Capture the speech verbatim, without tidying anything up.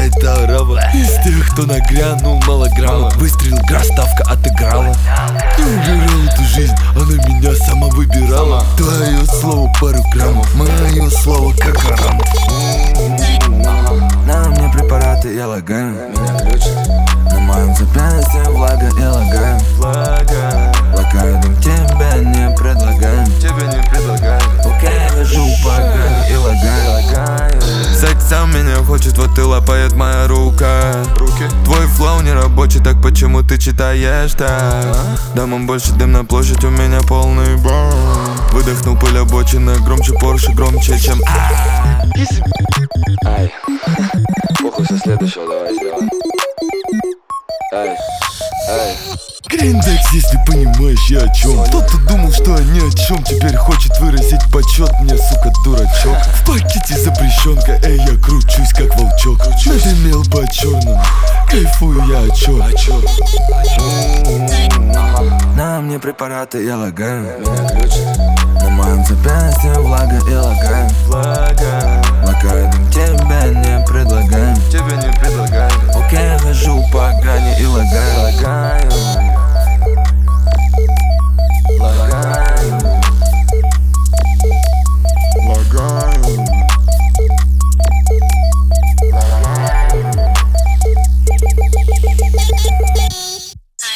это арава. Из тех, кто нагрянул малограмма. Выстрел, игра, ставка отыграла. Не убирал эту жизнь, она меня сама выбирала. Твое слово пару граммов, мое слово как гарант. На мне препараты, я лагаю. Меня ключ. На моем запястье влага, я лагаю. Влага. Лакаю дым, тебе не предлагаю. Тебе не предлагаю. Окей, вяжу погань и лагаю. Лагаю. Сексом меня хочет, вот и лапает моя рука. Руки. Твой флоу не рабочий, так почему ты читаешь так? Дамам больше дым на площадь, у меня полный бор. Выдохнул пыль обочины, громче Порше, громче, чем Ай. Похуй, со следующего давай сделаем. Ай. Ай. Гриндекс, если понимаешь я о чем. Кто-то думал, что я ни о чем. Теперь хочет выразить почет мне, сука, дурачок. В пакете запрещенка, эй, я кручусь как волчок. Надымел по черному, кайфую я о чем. На мне препараты, я лагаю. Меня ключ. На моем запястье влага и лагаю. Влага.